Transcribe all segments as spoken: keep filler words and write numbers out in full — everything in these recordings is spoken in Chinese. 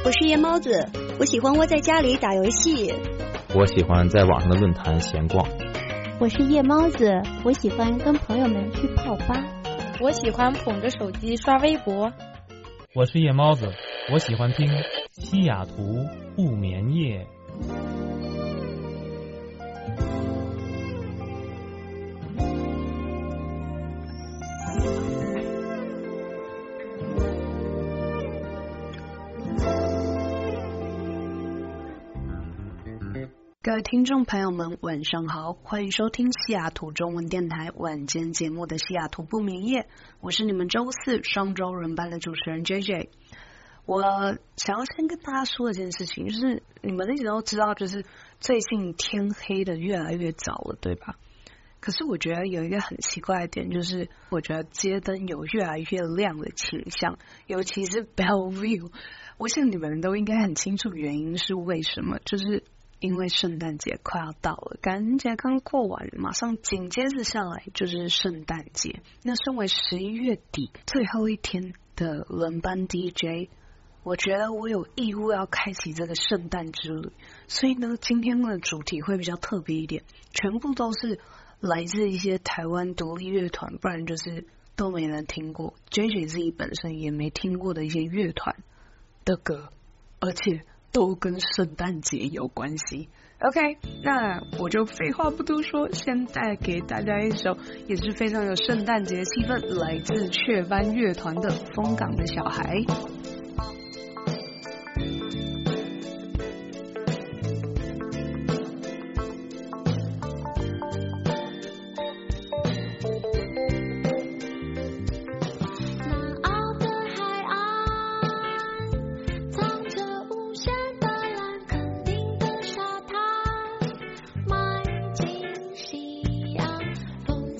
我是夜猫子，我喜欢窝在家里打游戏。 我喜欢在网上的论坛闲逛。 我是夜猫子，我喜欢跟朋友们去泡吧。 我喜欢捧着手机刷微博。 我是夜猫子，我喜欢听西雅图不眠夜。 各位听众朋友们晚上好，欢迎收听西雅图中文电台晚间节目的西雅图不眠夜，我是你们周四双周轮班的主持人 J J。 我想要先跟大家说一件事情，就是你们一直都知道，就是最近天黑的越来越早了，对吧？可是我觉得有一个很奇怪的点，就是我觉得街灯有越来越亮的倾向，尤其是 Bellevue， 我想你们都应该很清楚原因是为什么，就是因为圣诞节快要到了，感恩节刚过完，马上紧接着下来就是圣诞节。那身为十一月底最后一天的轮班 D J， 我觉得我有义务要开启这个圣诞之旅，所以呢，今天的主题会比较特别一点，全部都是来自一些台湾独立乐团，不然就是都没人听过 ，J J 自己本身也没听过的一些乐团的歌，而且都跟圣诞节有关系。 OK， 那我就废话不多说，先带给大家一首也是非常有圣诞节气氛，来自雀斑乐团的《风港的小孩》。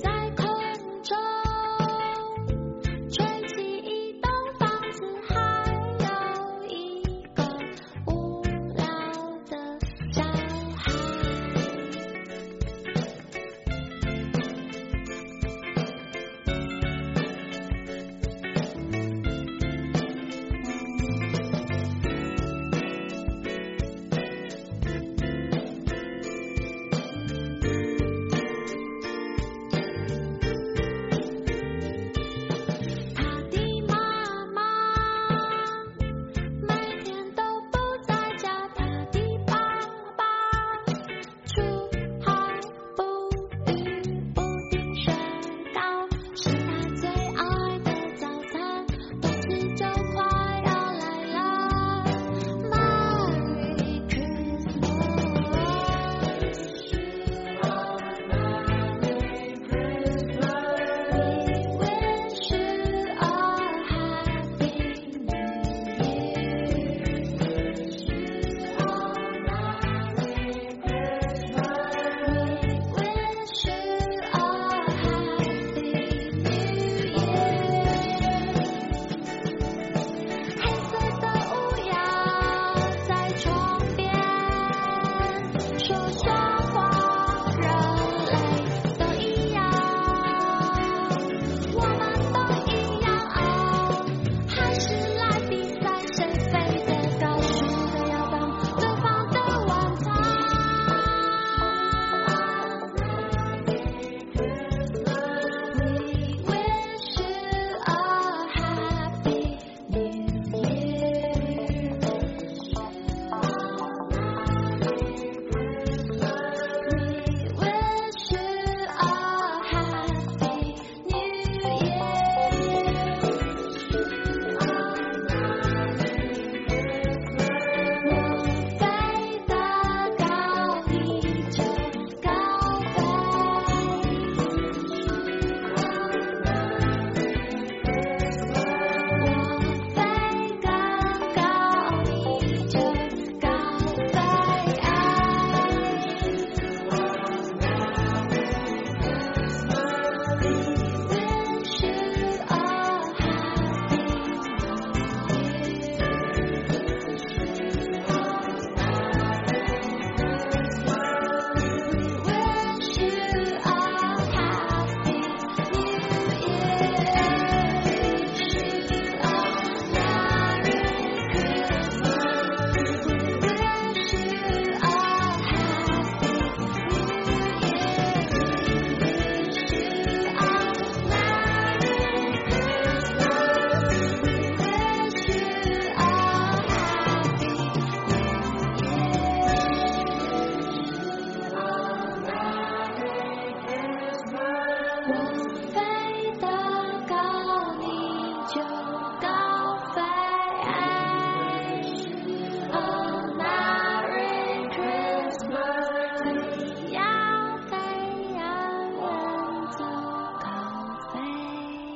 吹起一栋房子，还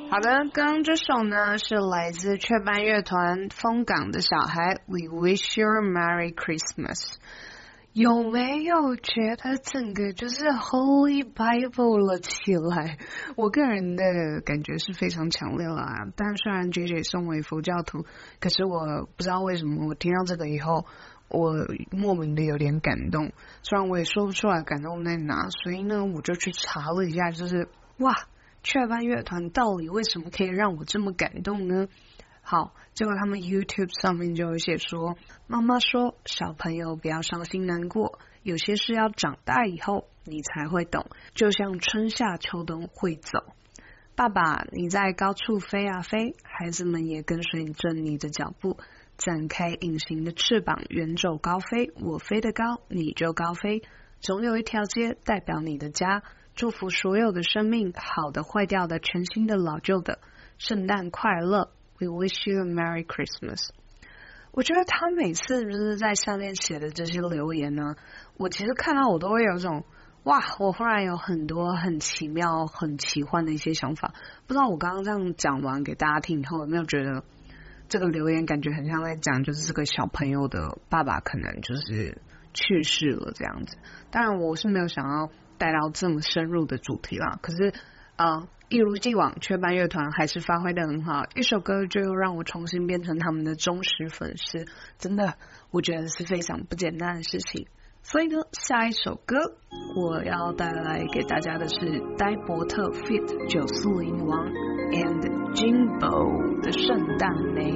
好的，刚刚这首呢是来自雀斑乐团风港的小孩 We Wish You a Merry Christmas。 有没有觉得整个就是 Holy Bible 了起来？我个人的感觉是非常强烈啦，但虽然 J J 身为佛教徒，可是我不知道为什么我听到这个以后我莫名的有点感动，虽然我也说不出来感动在哪，所以呢我就去查了一下，就是哇，雀斑乐团到底为什么可以让我这么感动呢？好，结果他们 YouTube 上面就有写说，妈妈说小朋友不要伤心难过，有些事要长大以后你才会懂，就像春夏秋冬会走。爸爸你在高处飞啊飞，孩子们也跟随着你的脚步，展开隐形的翅膀，远走高飞，我飞得高你就高飞，总有一条街代表你的家，祝福所有的生命，好的坏掉的全新的老旧的，圣诞快乐， We wish you a Merry Christmas。 我觉得他每次就是在下面写的这些留言呢，我其实看到我都会有种哇，我忽然有很多很奇妙很奇幻的一些想法。不知道我刚刚这样讲完给大家听以后，有没有觉得这个留言感觉很像在讲就是这个小朋友的爸爸可能就是去世了这样子。当然我是没有想要带到这么深入的主题啦，可是呃，一如既往雀斑乐团还是发挥得很好，一首歌就让我重新变成他们的忠实粉丝，真的我觉得是非常不简单的事情。所以呢，下一首歌我要带来给大家的是呆伯特 feat 九四零王 and Jimbo 的圣诞梅。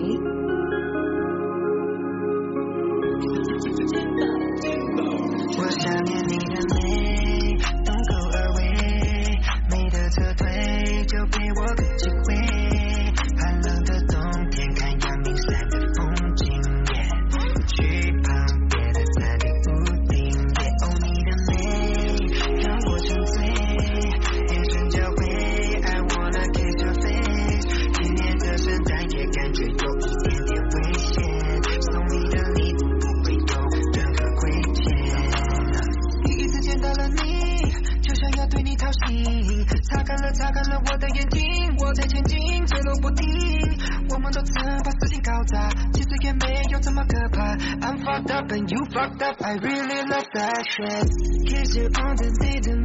我想念你的美 Don't go away， 美的撤退就给我个机会，寒冷的冬天看阳明山的风景，去旁边的餐厅屋顶，哦你的美让我沉醉，眼神交汇 I wanna kiss your face， 今年的圣诞夜感觉有一点点危险，送你的礼物不会有任何亏欠，第一次见到了你就想要对你掏心，擦干了擦干了我的眼睛，我在前进节奏不停，我们都曾把事情搞砸，其实也没有这么可怕， I'm fucked up and you fucked up I really love that shit Kiss you on the day the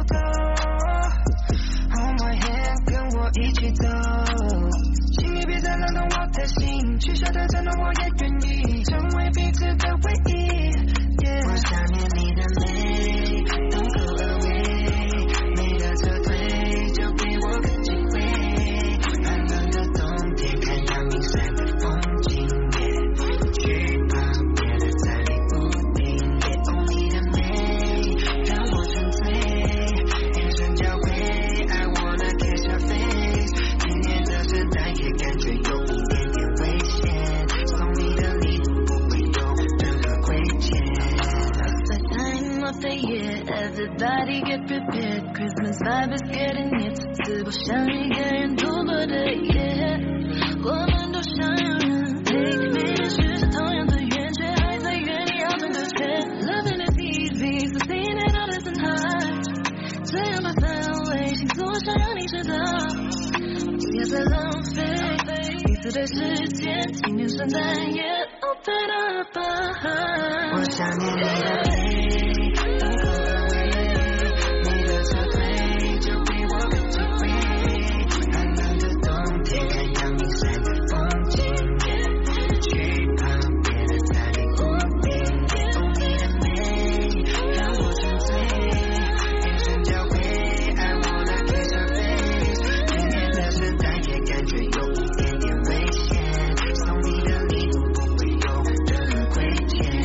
mistletoe Hold my hand 跟我一起走，请你别再冷冻我的心，取消的承诺我也愿意成为彼此的唯一、yeah、我想念你的美 Don't go away， 美的撤退就给我个机会，寒冷的冬天看阳明山的风景，去旁边的餐厅屋顶，哦你的美让我沉醉，眼神交汇 I wanna kiss your face， 今年的圣诞夜感觉有一点点危险，送你的礼物不会有任何亏欠。 The time of the year everybody get prepared Christmas vibe is getting it 似乎像一个人度过的夜，我们都想要人 Take me 也许是同样的缘，却还在原地绕成个圈 Loving is easy so seeing it all isn't hard， 这样吧范围星座想让你知道，不要再浪费彼此的时间，今年圣诞夜 Open up a heart， 我想念你的美 Don't go away， 美的撤退就给我个机会，寒冷的冬天看阳明山的风景，去旁边的餐厅屋顶，哦你的美让我沉醉，眼神交汇 I wanna kiss your face， 今年的圣诞夜感觉有一点点危险，送你的礼物不会有任何亏欠。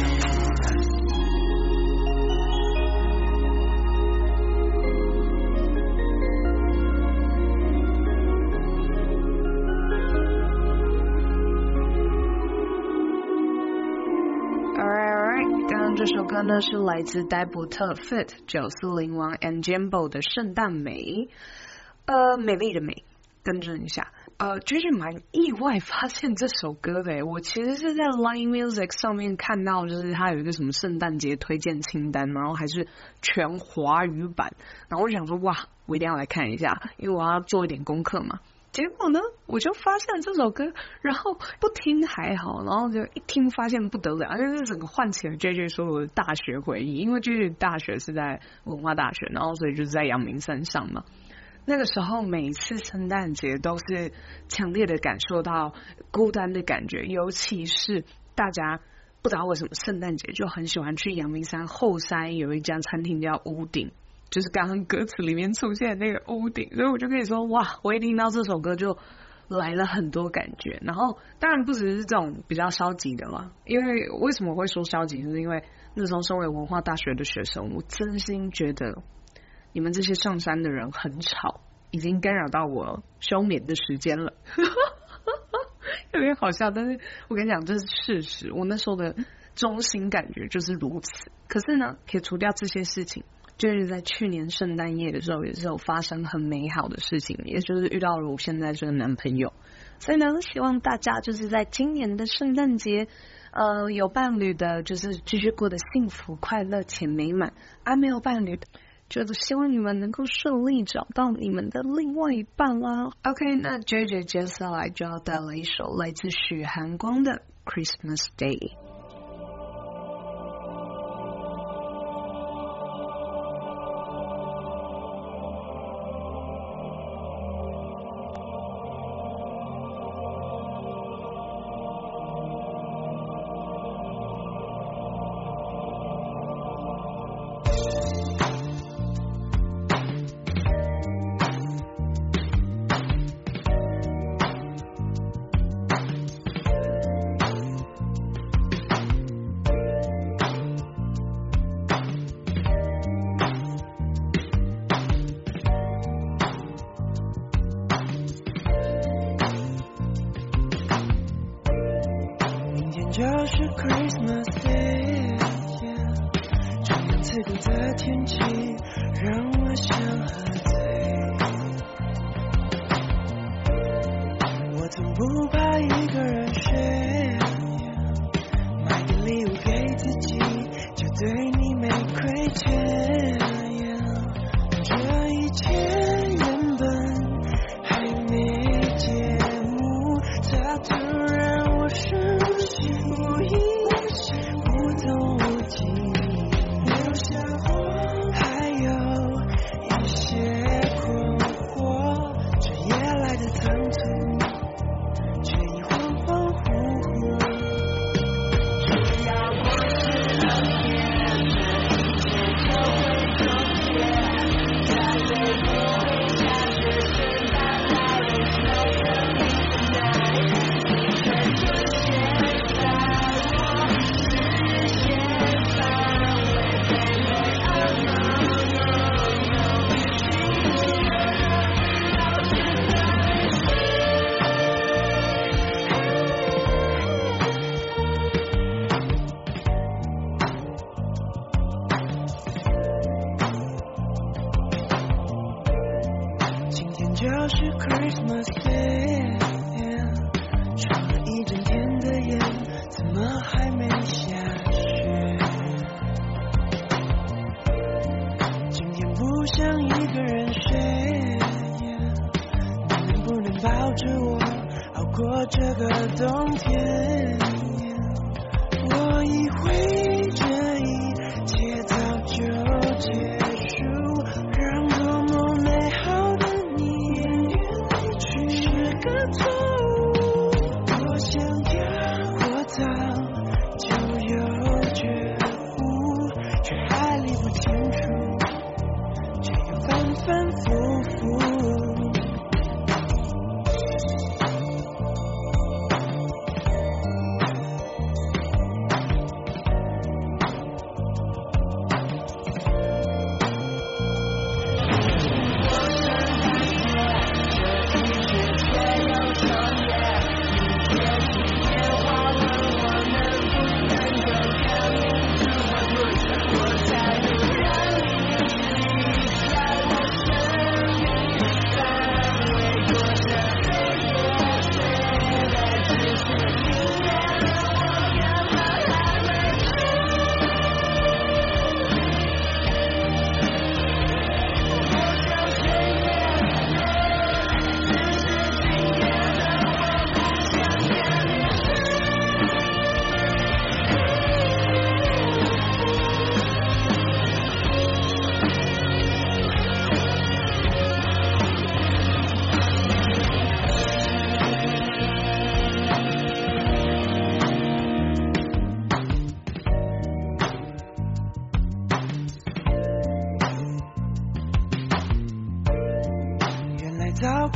这首歌呢是来自呆伯特 feat 九四零王 and Jimbo 的圣诞美，呃，美丽的美，更正一下，呃，就是蛮意外发现这首歌的，我其实是在 Line Music 上面看到，就是它有一个什么圣诞节推荐清单，然后还是全华语版，然后我想说哇，我一定要来看一下，因为我要做一点功课嘛。 结果呢，我就发现这首歌，然后不听还好，然后就一听发现不得了，就是整个唤起了 J J 所有的大学回忆。因为 J J 大学是在文化大学，然后所以就是在阳明山上嘛。那个时候每一次圣诞节都是强烈的感受到孤单的感觉，尤其是大家不知道为什么圣诞节就很喜欢去阳明山后山有一家餐厅叫屋顶，就是刚刚歌词里面出现的那个屋顶，所以我就可以说哇，我一听到这首歌就来了很多感觉。然后当然不只是这种比较消极的嘛，因为为什么会说消极，就是因为那时候身为文化大学的学生，我真心觉得你们这些上山的人很吵，已经干扰到我休眠的时间了有点好笑，但是我跟你讲这是事实，我那时候的中心感觉就是如此。可是呢，撇除掉这些事情，就是在去年圣诞夜的时候也是有发生很美好的事情，也就是遇到了我现在这个男朋友。所以呢，希望大家就是在今年的圣诞节呃，有伴侣的就是继续过得幸福快乐且美满，而没有伴侣的就是希望你们能够顺利找到你们的另外一半啦。 OK， 那 J J 接下来就要带来一首来自许寒光的 Christmas Day。 就是 Christmas Day， 这样刺骨的天气让我想喝醉。我从不怕一个人睡，买个礼物给自己，就对你没亏欠。这一切原本还没节目，它突然我生气。无意无踪无迹，留下我还有一些困惑。这夜来的仓促，却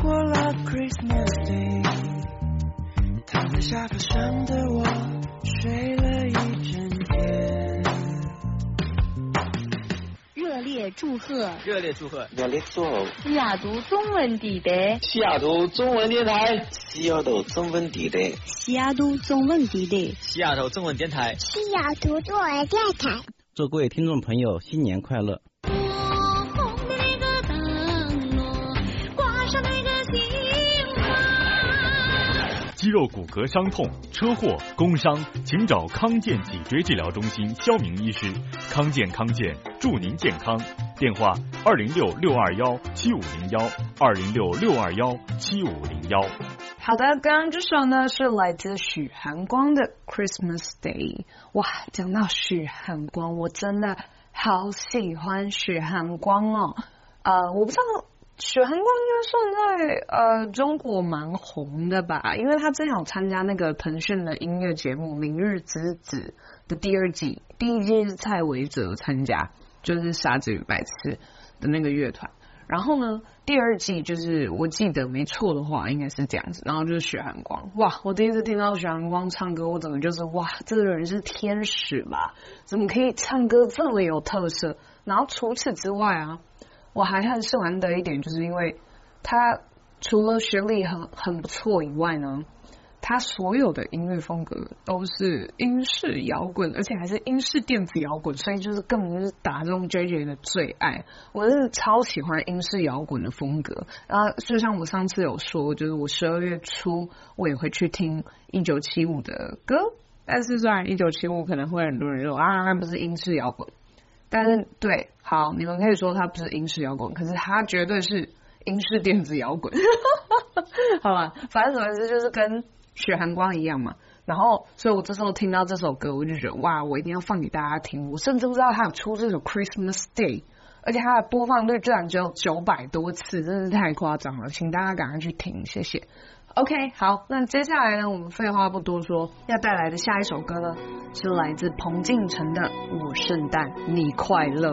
过了 Christmas Day， 躺在沙发上的我睡了一整天。 热烈祝贺！ 热烈祝贺！ 热烈祝贺！ 西雅图中文电台， 西雅图中文电台，西雅图中文电台， 西雅图中文电台， 西雅图中文电台， 西雅图中文电台。 祝各位听众朋友新年快乐！ 肌肉骨骼伤痛、车祸、工伤，请找康健脊椎治疗中心肖明医师。康健康健，祝您健康。电话：二零六六二幺七五零幺，二零六六二幺七五零幺。 好的，刚刚这首呢是来自许寒光的 Christmas Day。哇，讲到许寒光，我真的好喜欢许寒光哦。呃，我不知道。许寒光应该算在呃中国蛮红的吧，因为他正好参加那个腾讯的音乐节目《明日之子》的第二季，第一季是蔡维泽参加，就是傻子与白痴的那个乐团。然后呢，第二季就是我记得没错的话，应该是这样子。然后就是许寒光，哇！我第一次听到许寒光唱歌，我整个就是哇，这个人是天使吧？怎么可以唱歌这么有特色？然后除此之外啊。我还很喜欢的一点，就是因为他除了学历很很不错以外呢，他所有的音乐风格都是英式摇滚，而且还是英式电子摇滚，所以就是根本就是打中 J J 的最爱。我是超喜欢英式摇滚的风格。然后就像我上次有说，就是我十二月初我也会去听一九七五的歌，但是虽然一九七五可能会很多人说啊，那不是英式摇滚。但是对，好，你们可以说它不是英式摇滚，可是它绝对是英式电子摇滚。好吧，反正总之就是跟许寒光一样嘛。然后，所以我这时候听到这首歌，我就觉得哇，我一定要放给大家听。我甚至不知道他有出这首 Christmas Day， 而且它的播放率居然只有九百多次，真是太夸张了，请大家赶快去听，谢谢。OK， 好，那接下来呢，我们废话不多说，要带来的下一首歌呢，是来自彭靖成的《我圣诞你快乐》。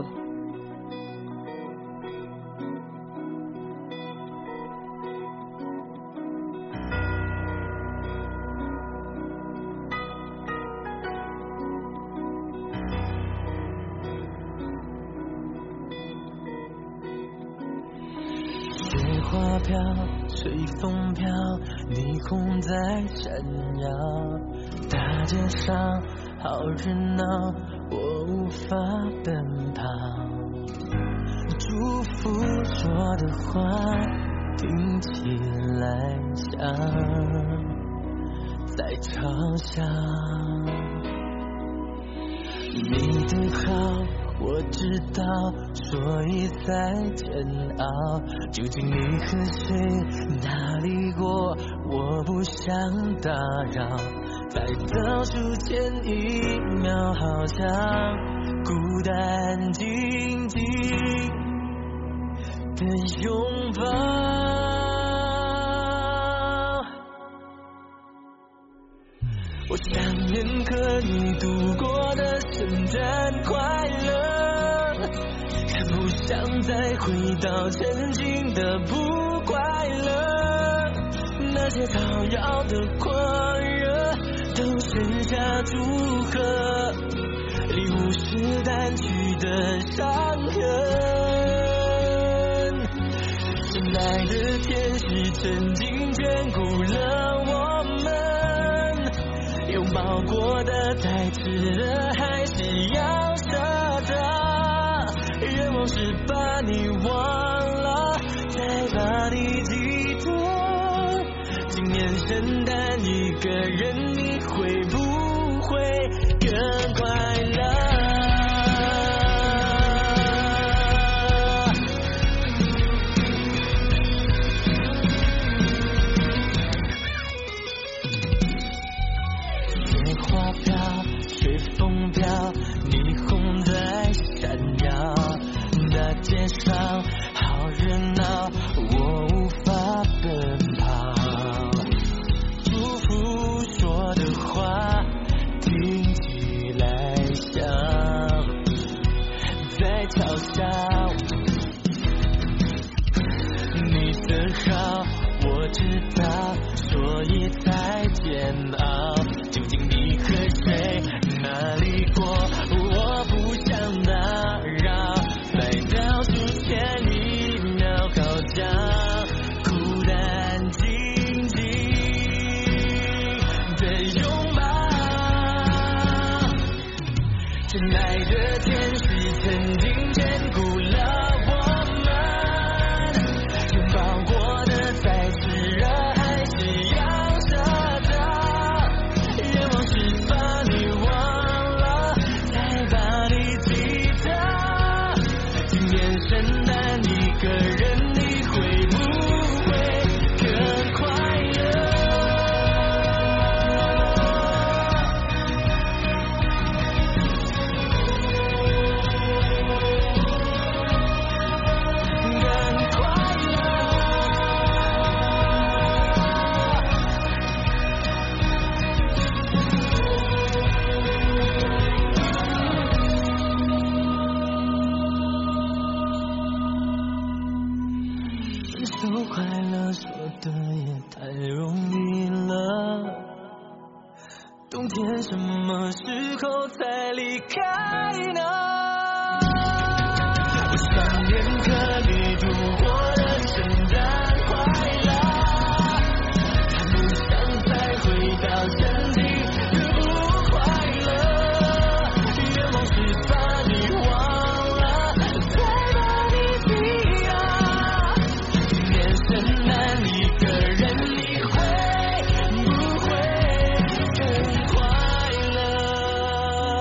雪花飘，随风飘，霓虹在闪耀，大街上好热闹，我无法奔跑。祝福说的话听起来像在嘲笑，你的好我知道，所以在煎熬。究竟你和谁哪里过，我不想打扰。在倒数前一秒，好像孤单静静的拥抱。我想念和你度过的圣诞快乐，可不想再回到曾经的不快乐。那些讨要的狂热都剩下祝贺，礼物是单曲的伤痕。神来的天使曾经眷顾了我们，拥抱过的太迟了，还是要舍得。愿望是把你忘了，再把你记得。今年圣诞一个人，你会不会更快乐？随风飘，霓虹在闪耀，大街上好深爱的天使曾经眷顾了我们，拥抱过的再炽热还是要舍得，愿望是把你忘了才把你记得，今年圣诞一个人你会不会更快乐？快乐说的也太容易了，冬天什么时候才离开呢？我想念和你度过的圣诞快乐，谈不上再回到曾经的不快乐，愿望是把你忘了才把你记得，今年圣诞一个人你会不会更快乐？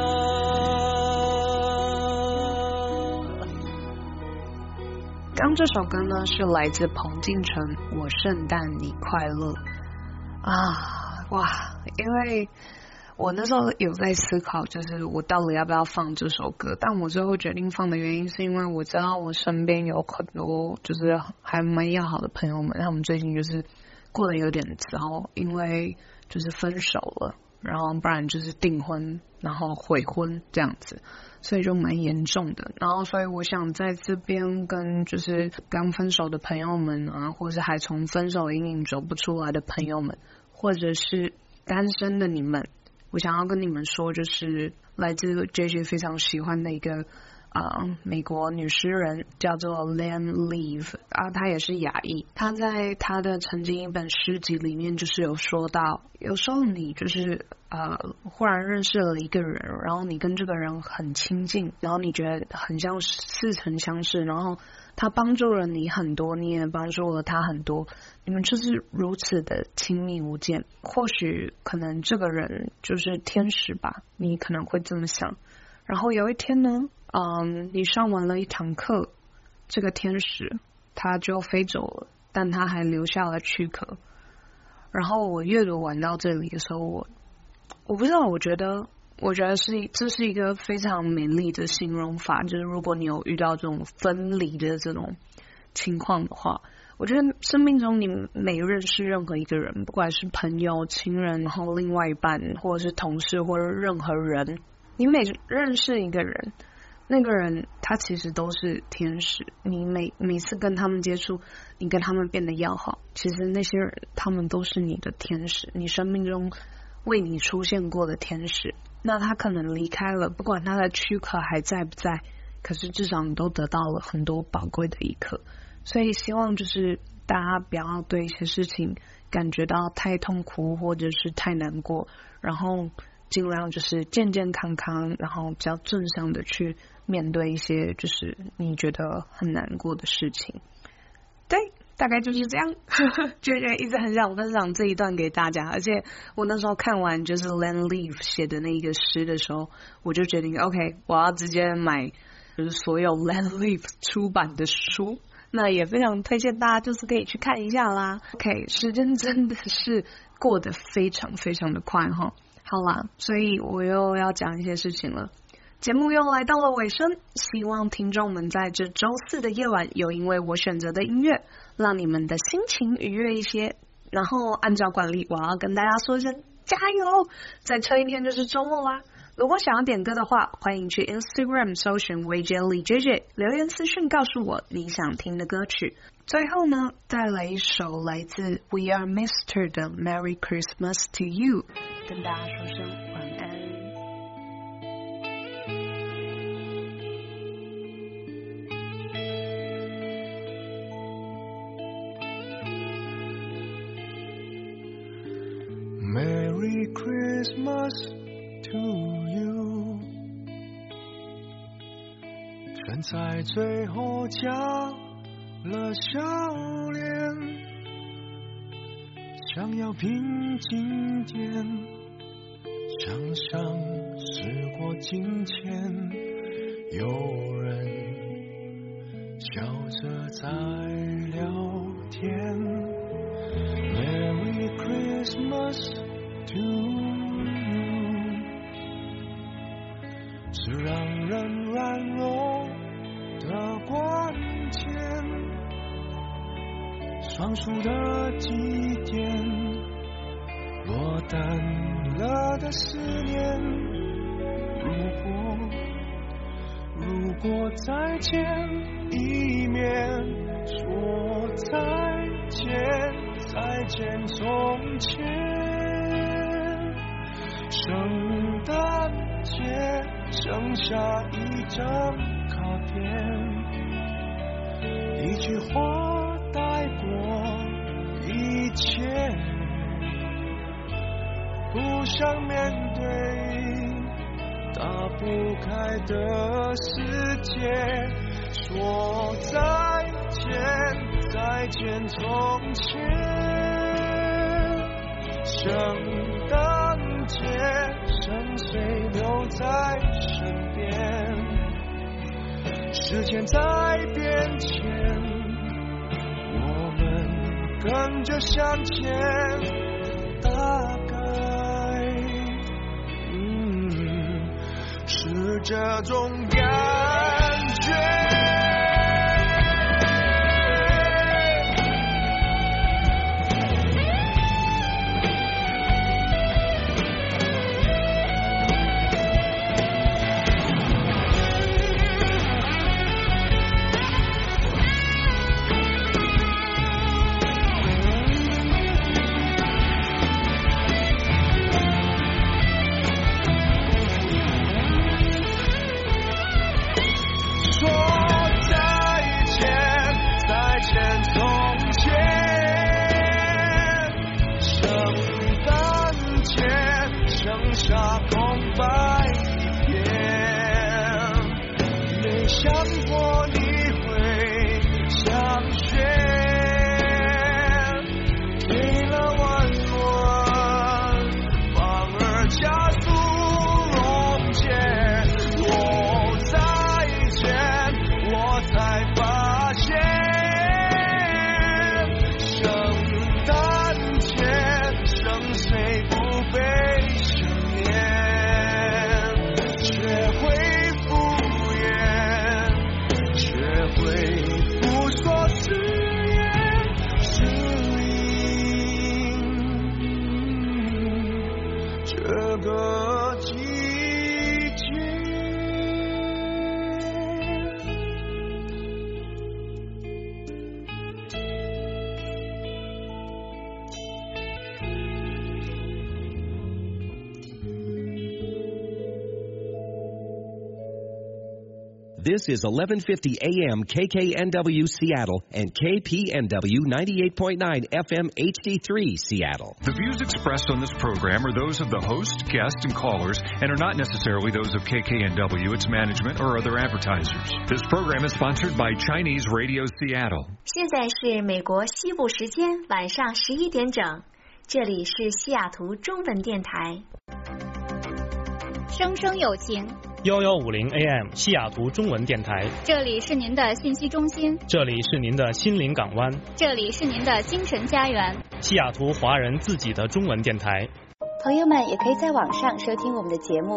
刚这首歌呢是来自彭靖成《我圣诞你快乐》啊，哇！因为我那时候有在思考，就是我到底要不要放这首歌，但我最后决定放的原因是因为我知道我身边有很多就是还蛮要好的朋友们，他们最近就是过得有点糟，因为就是分手了，然后不然就是订婚，然后悔婚这样子，所以就蛮严重的。然后所以我想在这边跟就是刚分手的朋友们啊，或是还从分手阴影走不出来的朋友们，或者是单身的你们，我想要跟你们说，就是来自 J J 非常喜欢的一个呃美国女诗人叫做 Lynn Leave 啊，她也是亚裔。她在她的曾经一本诗集里面就是有说到，有时候你就是呃忽然认识了一个人，然后你跟这个人很亲近，然后你觉得很像似曾相识，然后他帮助了你很多，你也帮助了他很多，你们就是如此的亲密无间。或许可能这个人就是天使吧，你可能会这么想。然后有一天呢，嗯，你上完了一堂课，这个天使他就飞走了，但他还留下了躯壳。然后我阅读完到这里的时候，我我不知道，我觉得我觉得是这是一个非常美丽的形容法，就是如果你有遇到这种分离的这种情况的话，我觉得生命中你每认识任何一个人，不管是朋友、亲人，然后另外一半，或者是同事，或者任何人，你每认识一个人，那个人他其实都是天使。你每每次跟他们接触，你跟他们变得要好，其实那些人他们都是你的天使，你生命中为你出现过的天使。那他可能离开了，不管他的躯壳还在不在，可是至少你都得到了很多宝贵的一刻。所以希望就是大家不要对一些事情感觉到太痛苦或者是太难过，然后尽量就是健健康康，然后比较正向的去面对一些就是你觉得很难过的事情。对，大概就是这样。觉得一直很想分享这一段给大家，而且我那时候看完就是 Lynn Leave 写的那一个诗的时候，我就决定 OK 我要直接买就是所有 Lynn Leave 出版的书，那也非常推荐大家就是可以去看一下啦。 OK 时间真的是过得非常非常的快齁。好啦，所以我又要讲一些事情了，节目又来到了尾声，希望听众们在这周四的夜晚有因为我选择的音乐让你们的心情愉悦一些。然后按照惯例，我要跟大家说一声加油，再撑一天就是周末啦。如果想要点歌的话，欢迎去 Instagram 搜寻 V J Lee J J 留言私讯告诉我你想听的歌曲。最后呢，带来一首来自 We Are Mister 的 Merry Christmas to You， 跟大家说声晚安。 Merry Christmas to you. 但在最后加了笑脸，想要平静点，想象时过境迁，有人笑着在聊天。 Merry Christmas to you， 是让人软弱的关键，双数的祭奠，落单了的思念。如果如果再见一面，说再见再见从前。圣诞节剩下一张卡片，一句话带过一切，不想面对打不开的世界，说再见再见从前。圣诞节剩谁留在身边，时间在变迁，我们跟着向前，大概嗯是这种感觉。 This is eleven fifty A M K K N W Seattle and K P N W ninety-eight point nine F M H D three Seattle. The views expressed on this program are those of the host, guests, and callers and are not necessarily those of K K N W, its management, or other advertisers. This program is sponsored by Chinese Radio Seattle. 现在是美国西部时间晚上十一点整，这里是西雅图中文电台。 生生有情。 幺幺五零 A M 西雅图中文电台， 这里是您的信息中心， 这里是您的心灵港湾， 这里是您的精神家园， 西雅图华人自己的中文电台。 朋友们也可以在网上收听我们的节目。